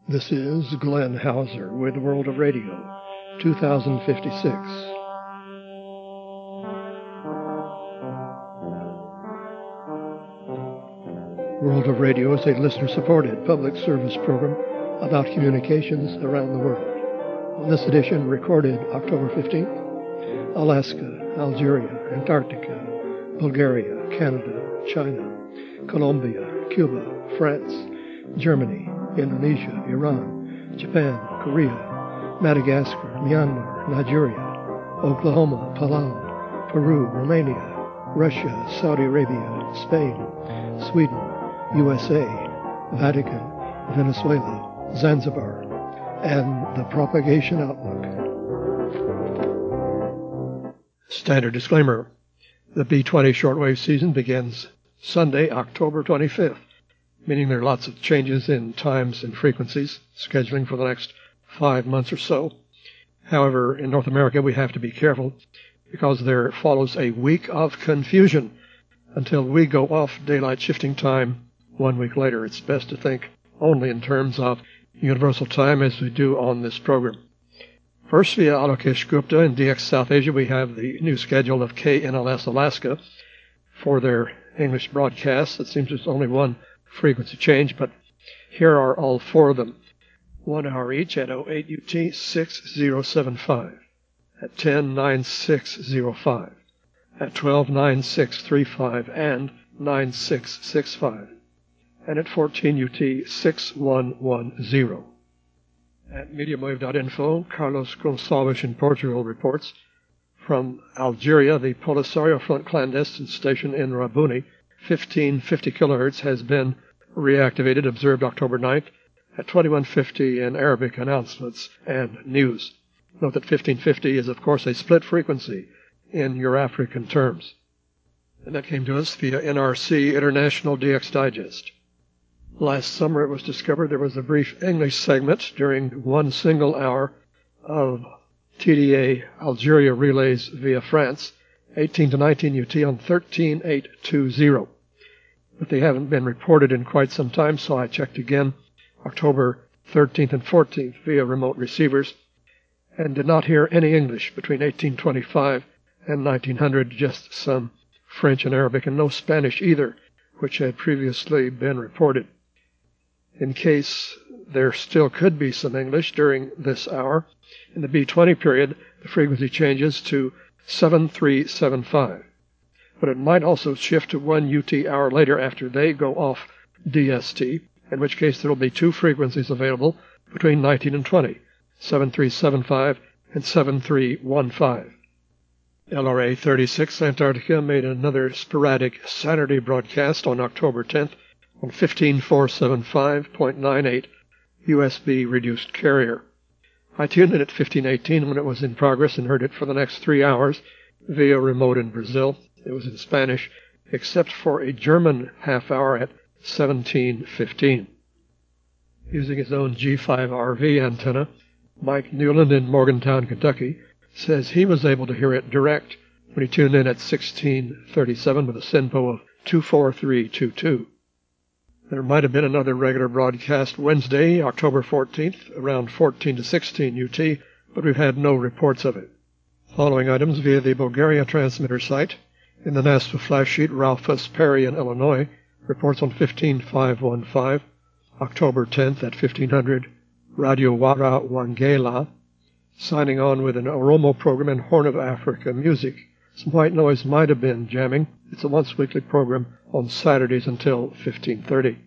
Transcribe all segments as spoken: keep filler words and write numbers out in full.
This is Glenn Hauser with World of Radio, two thousand fifty-six. World of Radio is a listener-supported public service program about communications around the world. On this edition, recorded October fifteenth, Alaska, Algeria, Antarctica, Bulgaria, Canada, China, Colombia, Cuba, France, Germany, Indonesia, Iran, Japan, Korea, Madagascar, Myanmar, Nigeria, Oklahoma, Palau, Peru, Romania, Russia, Saudi Arabia, Spain, Sweden, U S A, Vatican, Venezuela, Zanzibar, and the Propagation Outlook. Standard disclaimer. The B twenty shortwave season begins Sunday, October twenty-fifth, meaning there are lots of changes in times and frequencies, scheduling for the next five months or so. However, in North America, we have to be careful because there follows a week of confusion until we go off daylight shifting time one week later. It's best to think only in terms of universal time as we do on this program. First, via Alokesh Gupta in D X South Asia, we have the new schedule of K N L S Alaska for their English broadcasts. It seems there's only one frequency change, but here are all four of them. One hour each at oh eight U T six oh seven five, at ten nine six oh five, at twelve nine six three five, and nine six six five, and at fourteen U T six one one zero. At mediumwave dot info, Carlos Gonçalves in Portugal reports from Algeria, the Polisario Front clandestine station in Rabuni, fifteen fifty kilohertz, has been reactivated, observed October ninth at twenty-one fifty in Arabic announcements and news. Note that fifteen fifty is, of course, a split frequency in Euro-African terms. And that came to us via N R C International D X Digest. Last summer it was discovered there was a brief English segment during one single hour of T D A Algeria relays via France, eighteen to nineteen U T on thirteen eight twenty. But they haven't been reported in quite some time, so I checked again October thirteenth and fourteenth via remote receivers and did not hear any English between eighteen twenty-five and nineteen hundred, just some French and Arabic, and no Spanish either, which had previously been reported. In case there still could be some English during this hour, in the B twenty period, the frequency changes to seven three seven five. But it might also shift to one U T hour later after they go off D S T, in which case there will be two frequencies available between nineteen and twenty, seven three seven five and seven three one five. L R A thirty-six Antarctica made another sporadic Saturday broadcast on October tenth on fifteen four seventy-five point nine eight U S B reduced carrier. I tuned in at fifteen eighteen when it was in progress and heard it for the next three hours via remote in Brazil. It was in Spanish, except for a German half hour at seventeen fifteen. Using his own G five R V antenna, Mike Newland in Morgantown, Kentucky, says he was able to hear it direct when he tuned in at sixteen thirty-seven with a SINPO of two four three two two. There might have been another regular broadcast Wednesday, October fourteenth, around fourteen to sixteen U T, but we've had no reports of it. Following items via the Bulgaria transmitter site. In the NASPA flash sheet, Ralphus Perry in Illinois reports on fifteen five fifteen, October tenth at fifteen hundred, Radio Wara Wangela, signing on with an Oromo program and Horn of Africa music. Some white noise might have been jamming. It's a once-weekly program on Saturdays until fifteen thirty.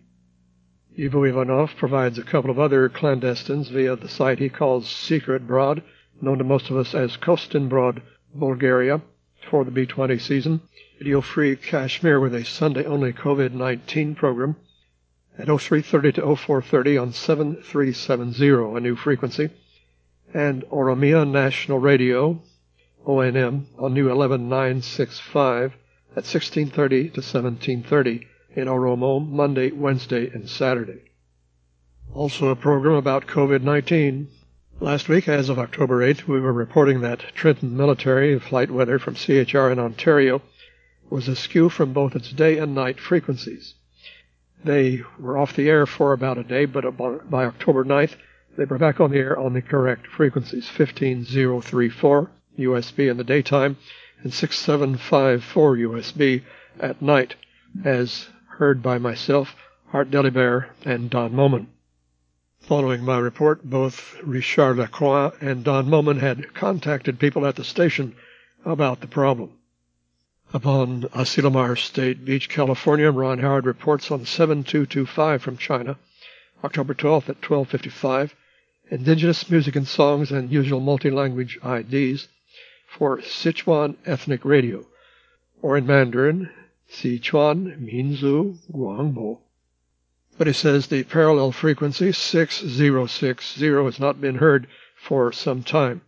Ivo Ivanov provides a couple of other clandestines via the site he calls Secret Broad, known to most of us as Kostin Broad, Bulgaria, for the B twenty season. Radio Free Kashmir with a Sunday-only COVID nineteen program at oh three thirty to oh four thirty on seven three seven zero, a new frequency. And Oromia National Radio, O N M, on new eleven nine sixty-five at sixteen thirty to seventeen thirty in Oromo, Monday, Wednesday, and Saturday. Also a program about COVID nineteen. Last week, as of October eighth, we were reporting that Trenton Military flight weather from C H R in Ontario was askew from both its day and night frequencies. They were off the air for about a day, but by October ninth, they were back on the air on the correct frequencies, fifteen thousand thirty-four U S B in the daytime and six seven five four U S B at night, as heard by myself, Art Delibert, and Don Moman. Following my report, both Richard Lacroix and Don Moman had contacted people at the station about the problem. Upon Asilomar State Beach, California, Ron Howard reports on seven two two five from China, October twelfth at twelve fifty-five, Indigenous Music and Songs and Usual Multi-Language I Ds for Sichuan Ethnic Radio, or in Mandarin, Sichuan Minzu Guangbo. But he says the parallel frequency six zero six zero has not been heard for some time.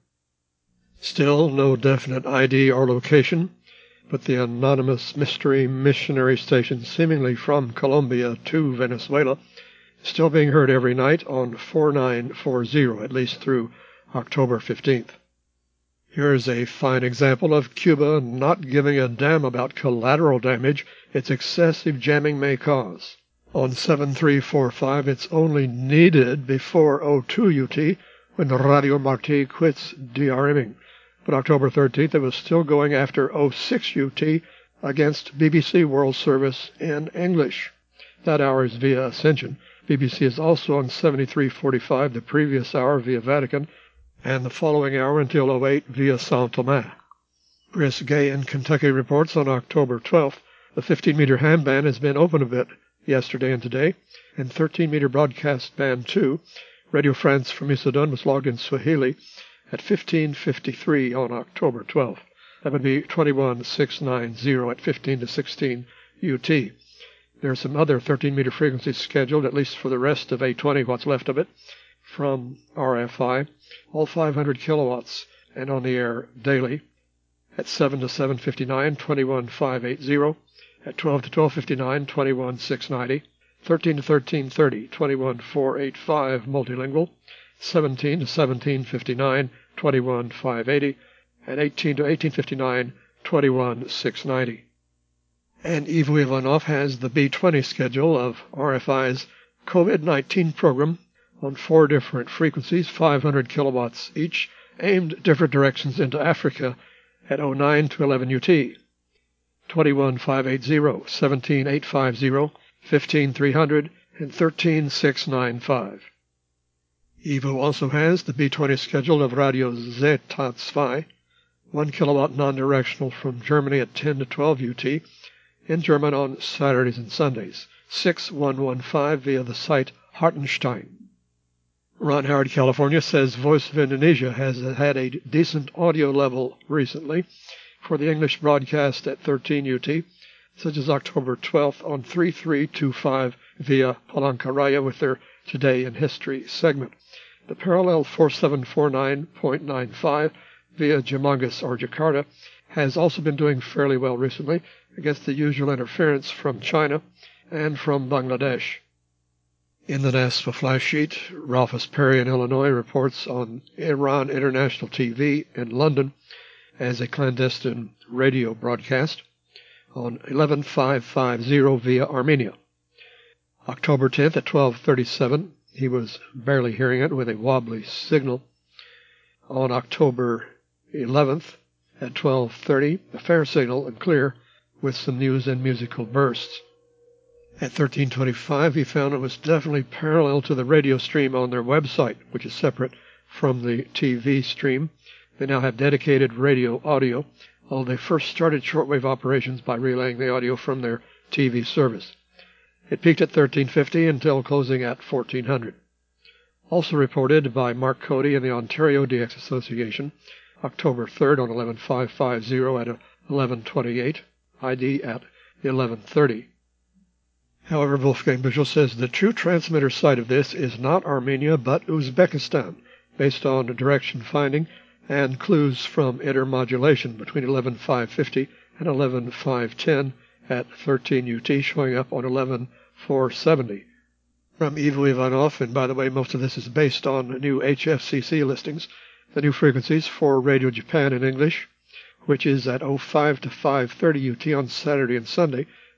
Still no definite I D or location, but the anonymous mystery missionary station seemingly from Colombia to Venezuela is still being heard every night on four nine four zero, at least through October fifteenth. Here's a fine example of Cuba not giving a damn about collateral damage its excessive jamming may cause. On seven three four five, it's only needed before oh two U T when Radio Marti quits DRMing. But October thirteenth, it was still going after oh six U T against B B C World Service in English. That hour is via Ascension. B B C is also on seventy-three forty-five the previous hour via Vatican, and the following hour until oh eight via Saint Thomas. Chris Gay in Kentucky reports on October twelfth, the fifteen-meter ham band has been open a bit yesterday and today, and thirteen-meter broadcast band two, Radio France from Issoudun, was logged in Swahili at fifteen fifty-three on October twelfth. That would be twenty-one six ninety at fifteen to sixteen U T. There are some other thirteen-meter frequencies scheduled, at least for the rest of eight twenty, what's left of it, from R F I, all five hundred kilowatts, and on the air daily at seven to seven fifty-nine, twenty-one five eighty, at twelve to twelve fifty-nine, twenty-one six ninety, thirteen to thirteen thirty, twenty-one four eighty-five multilingual, seventeen to seventeen fifty-nine, twenty-one five eighty, and eighteen to eighteen fifty-nine, twenty-one six ninety. And Ivo Ivanov has the B twenty schedule of R F I's COVID nineteen program on four different frequencies, five hundred kilowatts each, aimed different directions into Africa at oh nine to eleven U T, twenty-one five eighty, seventeen eight fifty, fifteen three hundred, and thirteen six ninety-five. Ivo also has the B twenty schedule of Radio Zeta two, one kilowatt non-directional from Germany at ten to twelve U T, in German on Saturdays and Sundays, six one fifteen via the site Hartenstein. Ron Howard, California, says Voice of Indonesia has had a decent audio level recently for the English broadcast at thirteen U T, such as October twelfth on three three two five via Palangkaraya with their Today in History segment. The parallel four seven four nine point nine five via Jamangas or Jakarta has also been doing fairly well recently against the usual interference from China and from Bangladesh. In the NASPA flash sheet, Ralphus Perry in Illinois reports on Iran International T V in London as a clandestine radio broadcast on eleven five fifty via Armenia. October tenth at twelve thirty-seven, he was barely hearing it with a wobbly signal. On October eleventh at twelve thirty, a fair signal and clear with some news and musical bursts. At thirteen twenty-five, he found it was definitely parallel to the radio stream on their website, which is separate from the T V stream. They now have dedicated radio audio, although they first started shortwave operations by relaying the audio from their T V service. It peaked at thirteen fifty until closing at fourteen hundred. Also reported by Mark Cody in the Ontario D X Association, October third on eleven five fifty at eleven twenty-eight, I D at eleven thirty. However, Wolfgang Büchel says the true transmitter site of this is not Armenia but Uzbekistan, based on direction finding and clues from intermodulation between eleven five fifty and eleven five ten at thirteen U T, showing up on eleven four seventy. From Ivo Ivanov, and by the way, most of this is based on new H F C C listings, the new frequencies for Radio Japan in English, which is at oh five to five thirty U T on Saturday and Sunday,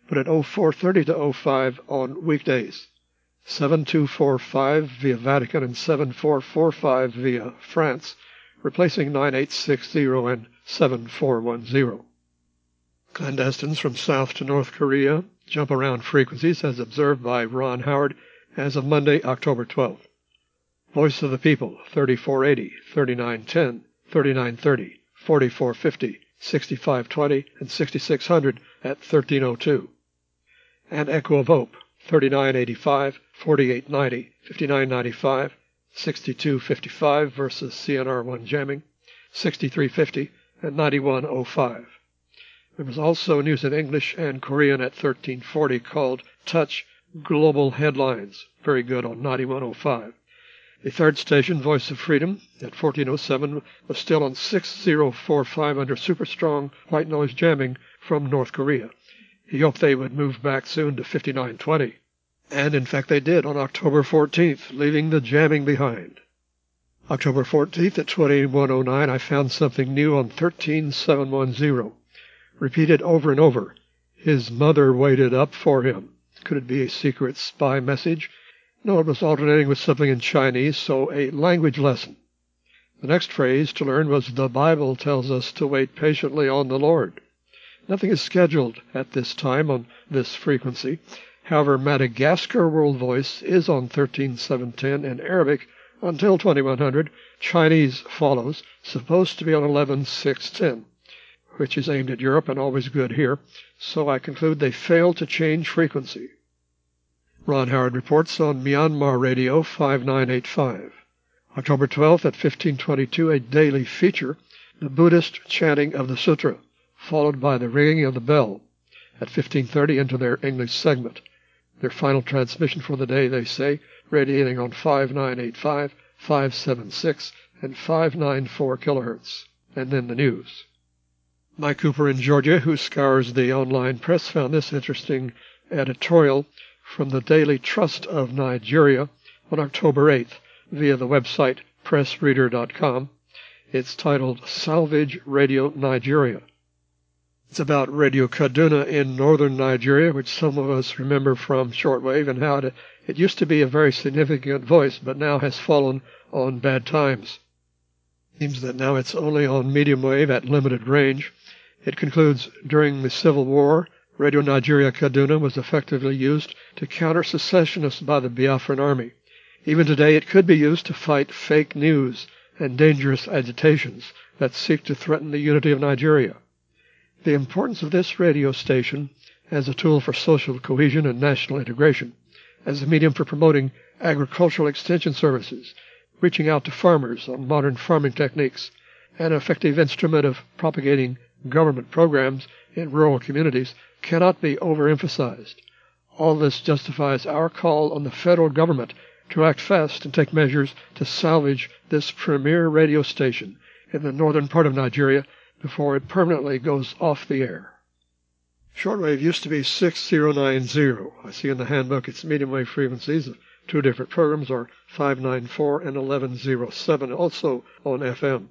but at oh four thirty to oh five on weekdays. seven two four five via Vatican and seven four four five via France, replacing nine eight six zero and seven four one zero. Clandestines from South to North Korea jump around frequencies as observed by Ron Howard as of Monday, October twelfth. Voice of the People, thirty-four eighty, thirty-nine ten, thirty-nine thirty, forty-four fifty, sixty-five twenty, and sixty-six hundred at thirteen oh two. And Echo of Hope, thirty-nine eighty-five, forty-eight ninety, fifty-nine ninety-five, sixty-two fifty-five versus C N R one jamming, sixty-three fifty, and ninety-one oh five. There was also news in English and Korean at thirteen forty called Touch Global Headlines, very good on ninety-one oh five. The third station, Voice of Freedom, at fourteen oh seven was still on six oh four five under super strong white noise jamming from North Korea. He hoped they would move back soon to fifty-nine twenty. And in fact they did on October fourteenth, leaving the jamming behind. October fourteenth at twenty-one oh nine I found something new on thirteen seven ten. Repeated over and over. His mother waited up for him. Could it be a secret spy message? No, it was alternating with something in Chinese, so a language lesson. The next phrase to learn was, the Bible tells us to wait patiently on the Lord. Nothing is scheduled at this time on this frequency. However, Madagascar World Voice is on thirteen seven ten and Arabic until twenty-one hundred. Chinese follows, supposed to be on eleven six ten. Which is aimed at Europe and always good here, so I conclude they failed to change frequency. Ron Howard reports on Myanmar Radio five nine eight five. October twelfth at fifteen twenty-two, a daily feature, the Buddhist chanting of the Sutra, followed by the ringing of the bell. At fifteen thirty into their English segment. Their final transmission for the day, they say, radiating on five nine eight five, five seven six, and five nine four kilohertz. And then the news. Mike Cooper in Georgia, who scours the online press, found this interesting editorial from the Daily Trust of Nigeria on October eighth via the website press reader dot com. It's titled Salvage Radio Nigeria. It's about Radio Kaduna in northern Nigeria, which some of us remember from shortwave, and how it, it used to be a very significant voice, but now has fallen on bad times. Seems that now it's only on medium wave at limited range. It concludes, during the Civil War, Radio Nigeria Kaduna was effectively used to counter secessionists by the Biafran army. Even today it could be used to fight fake news and dangerous agitations that seek to threaten the unity of Nigeria. The importance of this radio station as a tool for social cohesion and national integration, as a medium for promoting agricultural extension services, reaching out to farmers on modern farming techniques, an effective instrument of propagating government programs in rural communities, cannot be overemphasized. All this justifies our call on the federal government to act fast and take measures to salvage this premier radio station in the northern part of Nigeria before it permanently goes off the air. Shortwave used to be six oh nine oh. I see in the handbook its medium wave frequencies of two different programs are five ninety-four and eleven oh seven, also on F M.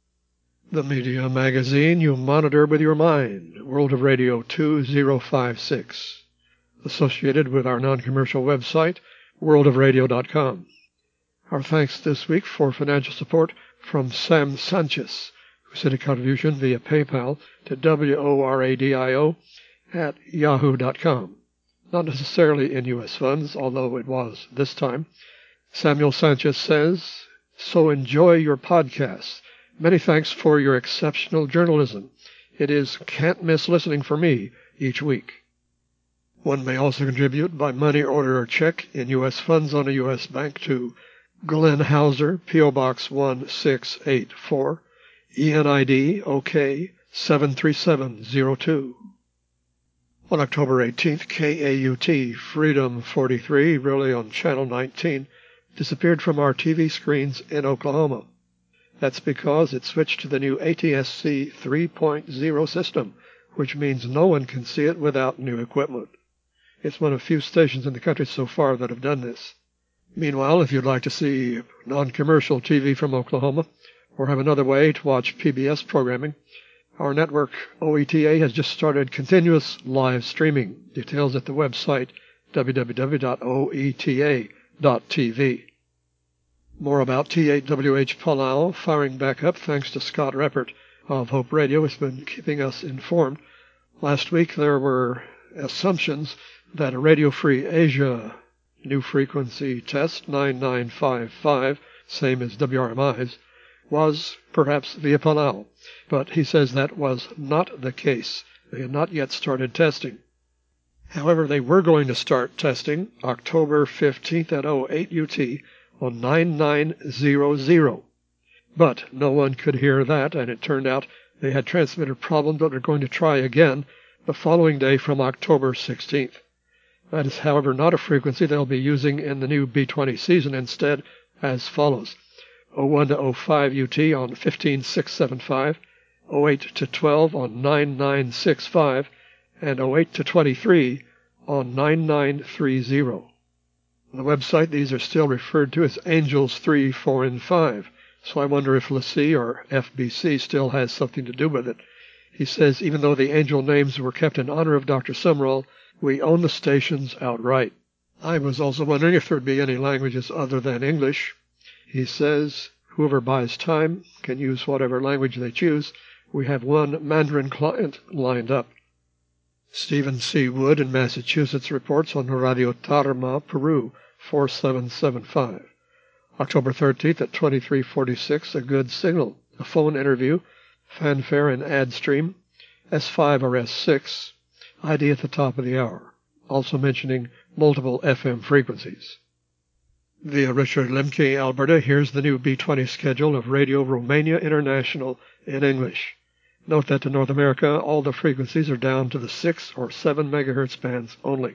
The media magazine you monitor with your mind, World of Radio two oh five six. Associated with our non-commercial website, world of radio dot com. Our thanks this week for financial support from Sam Sanchez, who sent a contribution via PayPal to WORADIO at yahoo dot com. Not necessarily in U S funds, although it was this time. Samuel Sanchez says, so enjoy your podcast. Many thanks for your exceptional journalism. It is can't miss listening for me each week. One may also contribute by money order or check in U S funds on a U S bank to Glenn Hauser, P O Box one six eight four, E N I D O K seven three seven zero two. On October eighteenth, K A U T Freedom forty-three, really on Channel nineteen, disappeared from our T V screens in Oklahoma. That's because it switched to the new A T S C three point oh system, which means no one can see it without new equipment. It's one of few stations in the country so far that have done this. Meanwhile, if you'd like to see non-commercial T V from Oklahoma, or have another way to watch P B S programming, Our network, O E T A, has just started continuous live streaming. Details at the website w w w dot o e t a dot t v. More about T eight W H Palau firing back up thanks to Scott Reppert of Hope Radio, who's been keeping us informed. Last week there were assumptions that a Radio Free Asia new frequency test nine nine five five, same as W R M I's, was perhaps via Palau, but he says that was not the case. They had not yet started testing. However, they were going to start testing October fifteenth at oh eight U T on nine nine hundred. But no one could hear that, and it turned out they had transmitter problems but are going to try again the following day from October sixteenth. That is, however, not a frequency they'll be using in the new B twenty season. Instead, as follows: oh one to oh five U T on fifteen six seventy-five, oh eight to twelve on nine nine sixty-five, and oh eight to twenty-three on nine nine thirty. On the website, these are still referred to as Angels three, four, and five, so I wonder if L S I or F B C still has something to do with it. He says, even though the angel names were kept in honor of Doctor Sumrall, we own the stations outright. I was also wondering if there would be any languages other than English. He says, whoever buys time can use whatever language they choose. We have one Mandarin client lined up. Stephen C. Wood in Massachusetts reports on Radio Tarma, Peru, four seven seven five. October thirteenth at twenty-three forty-six, a good signal. A phone interview, fanfare and ad stream, S five or S six, I D at the top of the hour. Also mentioning multiple F M frequencies. Via Richard Lemke, Alberta, here's the new B twenty schedule of Radio Romania International in English. Note that to North America, all the frequencies are down to the six or seven megahertz bands only.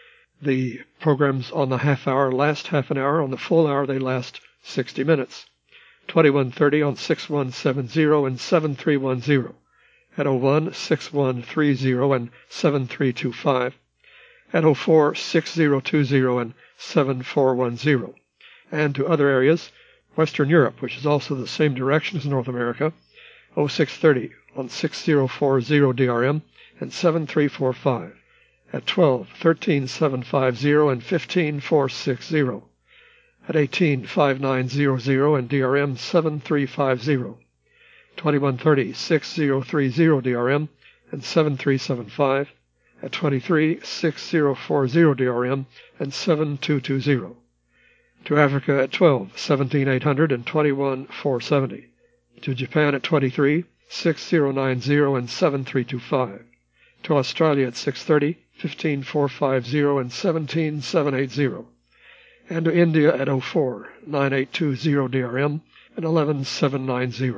The programs on the half hour last half an hour. On the full hour, they last sixty minutes. twenty-one thirty on six one seven zero and seven three one zero. At oh one, six one three zero and seven three two five. At oh four, six zero two zero and seven four one zero. And to other areas, Western Europe, which is also the same direction as North America, oh six thirty on six zero four zero D R M and seven three four five. At twelve, thirteen seven fifty and fifteen four sixty. At eighteen, five nine zero zero and D R M seven three five zero. twenty-one thirty, six zero three zero D R M and seven three seven five. At twenty-three, six zero four zero D R M and seven two two zero. To Africa at twelve, seventeen eight hundred and twenty-one four seventy. To Japan at twenty-three, six zero nine zero and seven three two five. To Australia at six thirty, fifteen four fifty and seventeen seven eighty. And to India at oh four, nine eight two zero D R M and eleven seven ninety.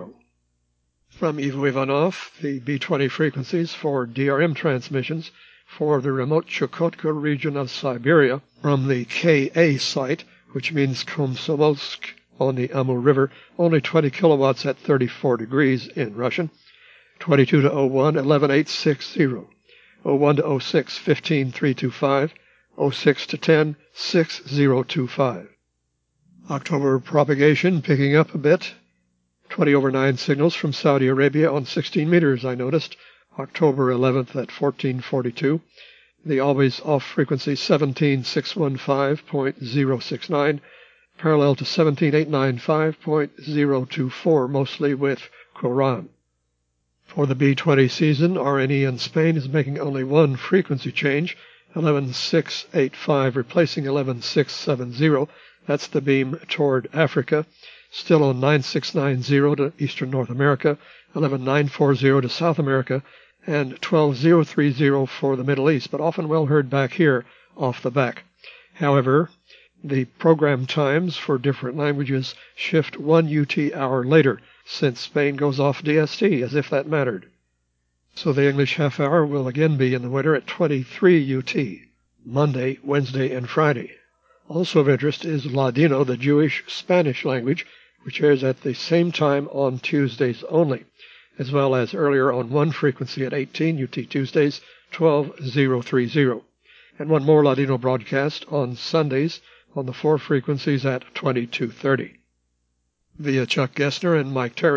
From Ivo Ivanov, the B twenty frequencies for D R M transmissions for the remote Chukotka region of Siberia from the K A site, which means Komsomolsk on the Amur River, only twenty kilowatts at thirty-four degrees in Russian. twenty-two to oh one, eleven eight sixty. oh one to oh six, fifteen three twenty-five. oh six to ten, six zero two five. October propagation picking up a bit. twenty over nine signals from Saudi Arabia on sixteen meters, I noticed. October eleventh at fourteen forty-two. The always off frequency seventeen six fifteen point zero six nine, parallel to seventeen eight ninety-five point zero two four, mostly with Quran. For the B twenty season, R N E in Spain is making only one frequency change, eleven six eighty-five replacing eleven six seventy. That's the beam toward Africa. Still on nine six nine zero to Eastern North America, eleven nine forty to South America, and twelve zero thirty for the Middle East, but often well heard back here off the back. However, the program times for different languages shift one U T hour later, since Spain goes off D S T, as if that mattered. So the English half hour will again be in the winter at twenty-three U T, Monday, Wednesday, and Friday. Also of interest is Ladino, the Jewish Spanish language, which airs at the same time on Tuesdays only, as well as earlier on one frequency at eighteen U T Tuesdays, twelve zero thirty, and one more Ladino broadcast on Sundays on the four frequencies at twenty-two thirty. Via Chuck Gessner and Mike Terry,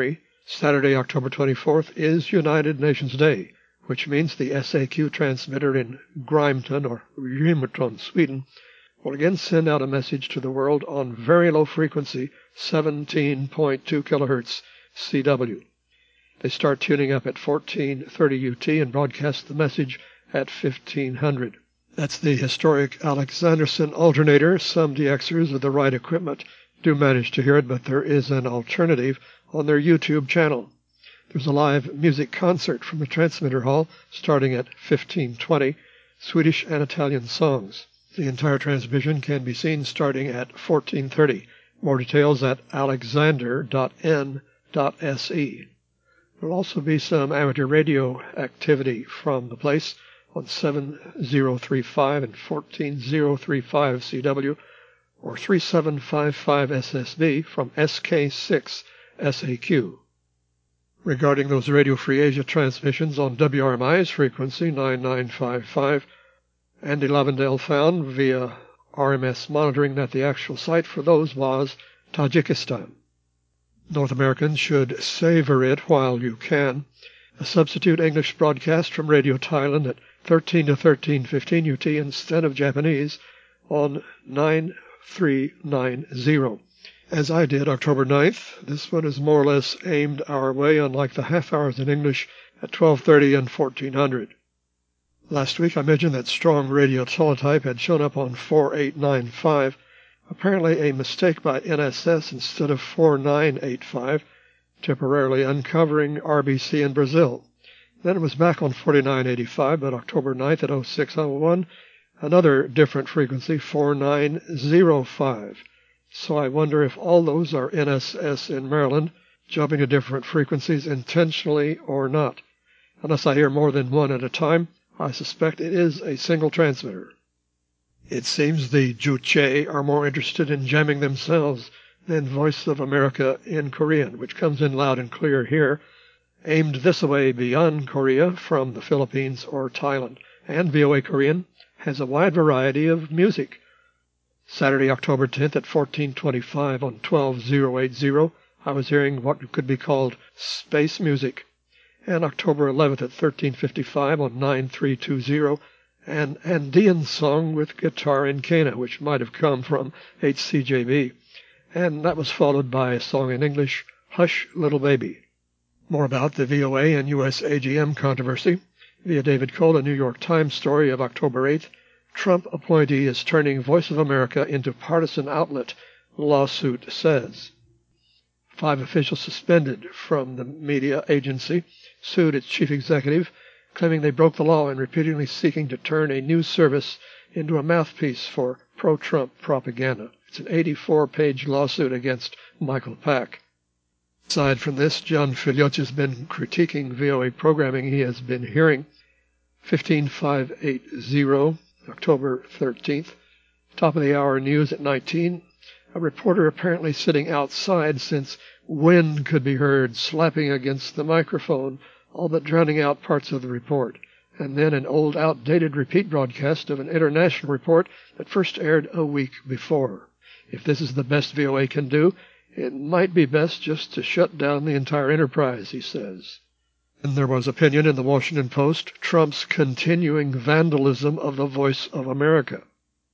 Saturday, October twenty-fourth, is United Nations Day, which means the S A Q transmitter in Grimton or Grimton, Sweden, will again send out a message to the world on very low frequency, seventeen point two kilohertz C W. They start tuning up at fourteen thirty U T and broadcast the message at fifteen hundred. That's the historic Alexanderson alternator. Some D Xers with the right equipment do manage to hear it, but there is an alternative on their YouTube channel. There's a live music concert from the transmitter hall starting at fifteen twenty, Swedish and Italian songs. The entire transmission can be seen starting at fourteen thirty. More details at alexander dot n dot s e. There will also be some amateur radio activity from the place on seven zero three five and fourteen zero three five C W or three seven five five S S B from S K six S A Q. Regarding those Radio Free Asia transmissions on W R M I's frequency nine nine five five, Andy Lavendale found via R M S monitoring that the actual site for those was Tajikistan. North Americans should savor it while you can. A substitute English broadcast from Radio Thailand at thirteen to thirteen fifteen U T instead of Japanese on nine three nine zero. As I did October ninth, this one is more or less aimed our way, unlike the half hours in English at twelve thirty and fourteen hundred. Last week I mentioned that strong radio teletype had shown up on four eight nine five, apparently a mistake by N S S instead of four nine eight five, temporarily uncovering R B C in Brazil. Then it was back on forty-nine eighty-five, but October ninth at oh six oh one, another different frequency, four nine oh five. So I wonder if all those are N S S in Maryland, jumping to different frequencies intentionally or not. Unless I hear more than one at a time, I suspect it is a single transmitter. It seems the Juche are more interested in jamming themselves than Voice of America in Korean, which comes in loud and clear here, aimed this way beyond Korea from the Philippines or Thailand. And V O A Korean has a wide variety of music. Saturday, October tenth at fourteen twenty-five on twelve thousand eighty, I was hearing what could be called space music. And October eleventh at thirteen fifty-five on nine three two zero, an Andean song with guitar in Cana, which might have come from H C J B. And that was followed by a song in English, Hush Little Baby. More about the V O A and U S A G M controversy via David Cole, a New York Times story of October eighth. Trump appointee is turning Voice of America into partisan outlet, lawsuit says. Five officials suspended from the media agency sued its chief executive, claiming they broke the law and repeatedly seeking to turn a news service into a mouthpiece for pro-Trump propaganda. It's an eighty-four page lawsuit against Michael Pack. Aside from this, John Filioch has been critiquing V O A programming he has been hearing. fifteen five eighty, October thirteenth, top of the hour news at nineteen. A reporter apparently sitting outside since wind could be heard slapping against the microphone, all but drowning out parts of the report. And then an old outdated repeat broadcast of an international report that first aired a week before. If this is the best V O A can do, it might be best just to shut down the entire enterprise, he says. And there was opinion in the Washington Post, Trump's continuing vandalism of the Voice of America.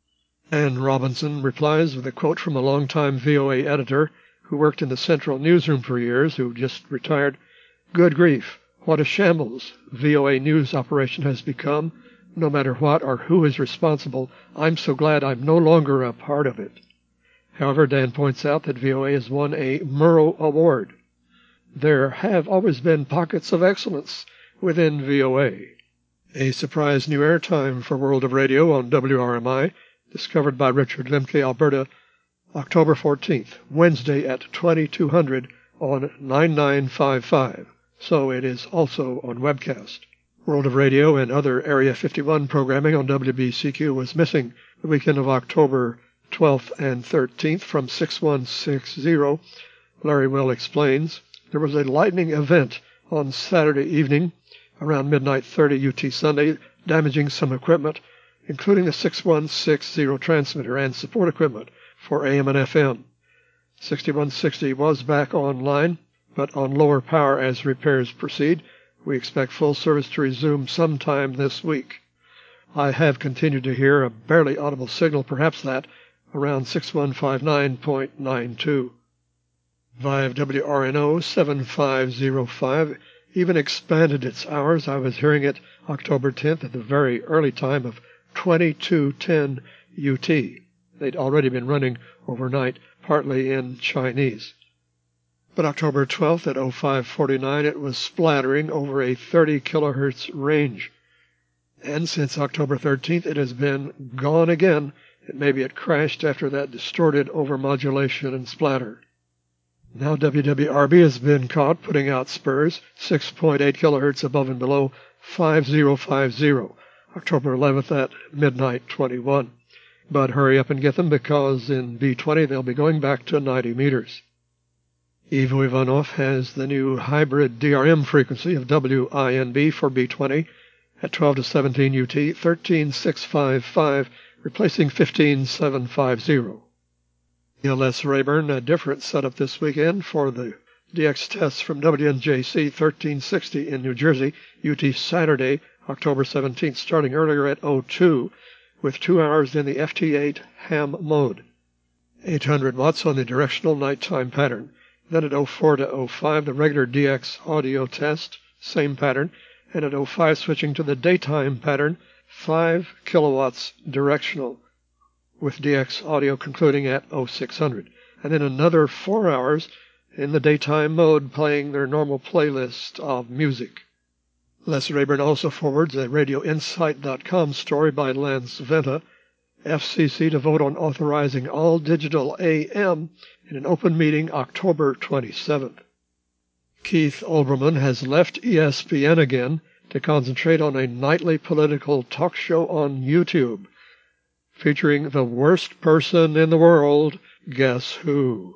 Ann Robinson replies with a quote from a longtime V O A editor who worked in the Central Newsroom for years, who just retired. Good grief, what a shambles V O A news operation has become. No matter what or who is responsible, I'm so glad I'm no longer a part of it. However, Dan points out that V O A has won a Murrow Award. There have always been pockets of excellence within V O A. A surprise new airtime for World of Radio on W R M I, discovered by Richard Lemke, Alberta, October fourteenth, Wednesday at twenty-two hundred on nine nine five five, so it is also on webcast. World of Radio and other Area fifty-one programming on W B C Q was missing the weekend of October twelfth and thirteenth from six one six zero. Larry Will explains. There was a lightning event on Saturday evening around midnight thirty U T Sunday, damaging some equipment, including the six one six zero transmitter and support equipment for A M and F M. sixty-one sixty was back online, but on lower power as repairs proceed. We expect full service to resume sometime this week. I have continued to hear a barely audible signal, perhaps that, around six one five nine point nine two. Vive W R N O seven five zero five even expanded its hours. I was hearing it October tenth at the very early time of twenty-two ten U T. They'd already been running overnight, partly in Chinese. But October twelfth at oh five forty-nine, it was splattering over a thirty kilohertz range. And since October thirteenth, it has been gone again. It maybe it crashed after that distorted overmodulation and splatter. Now W W R B has been caught putting out spurs, six point eight kilohertz above and below five thousand fifty, October eleventh at midnight twenty-one. But hurry up and get them, because in B twenty they'll be going back to ninety meters. Ivo Ivanov has the new hybrid D R M frequency of W I N B for B twenty at twelve to seventeen U T, thirteen thousand six hundred fifty-five, replacing fifteen thousand seven hundred fifty. Les Rayburn, a different setup this weekend for the D X tests from W N J C thirteen sixty in New Jersey, U T Saturday, October seventeenth, starting earlier at oh two, with two hours in the F T eight ham mode. eight hundred watts on the directional nighttime pattern. Then at oh four to oh five, the regular D X audio test, same pattern, and at oh five switching to the daytime pattern, five kilowatts directional, with D X audio concluding at oh six hundred. And then another four hours in the daytime mode playing their normal playlist of music. Les Rayburn also forwards a radio insight dot com story by Lance Venta, F C C to vote on authorizing all digital A M in an open meeting October twenty-seventh. Keith Olbermann has left E S P N again to concentrate on a nightly political talk show on YouTube, featuring the worst person in the world, Guess Who.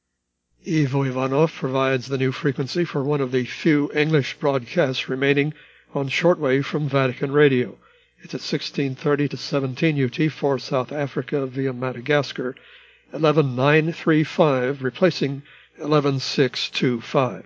Ivo Ivanov provides the new frequency for one of the few English broadcasts remaining on shortwave from Vatican Radio. It's at sixteen thirty to seventeen U T for South Africa via Madagascar, eleven thousand nine hundred thirty-five, replacing eleven thousand six hundred twenty-five.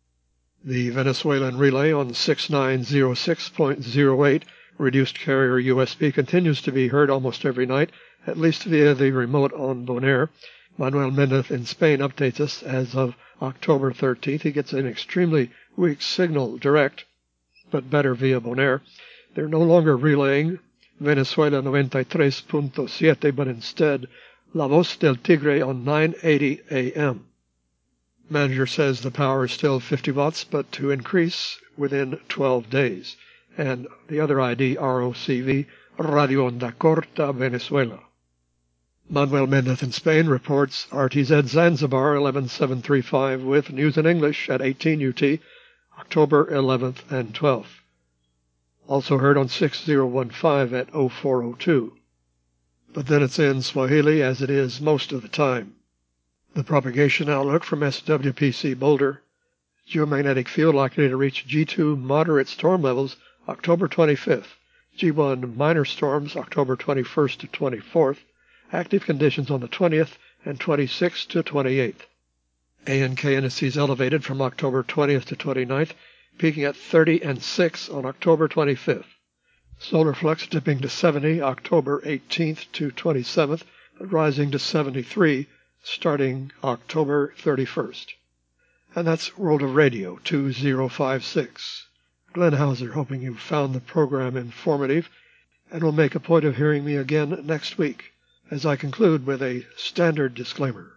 The Venezuelan relay on six nine oh six point oh eight, reduced carrier U S B, continues to be heard almost every night, at least via the remote on Bonaire. Manuel Mendez in Spain updates us as of October thirteenth. He gets an extremely weak signal direct, but better via Bonaire. They're no longer relaying Venezuela ninety-three point seven, but instead La Voz del Tigre on nine eighty A M. Manager says the power is still fifty watts, but to increase within twelve days. And the other I D, R O C V, Radio Onda Corta, Venezuela. Manuel Mendez in Spain reports R T Z Zanzibar eleven thousand seven hundred thirty-five with news in English at eighteen U T, October eleventh and twelfth. Also heard on six thousand fifteen at oh four oh two. But then it's in Swahili, as it is most of the time. The propagation outlook from S W P C Boulder. Geomagnetic field likely to reach G two moderate storm levels October twenty-fifth. G one minor storms October twenty-first to twenty-fourth. Active conditions on the twentieth and twenty-sixth to twenty-eighth. A N K indices elevated from October twentieth to twenty-ninth, peaking at thirty and six on October twenty-fifth. Solar flux dipping to seventy October eighteenth to twenty-seventh, but rising to seventy-three starting October thirty-first. And that's World of Radio two thousand fifty-six. Glenn Hauser, hoping you found the program informative and will make a point of hearing me again next week, as I conclude with a standard disclaimer.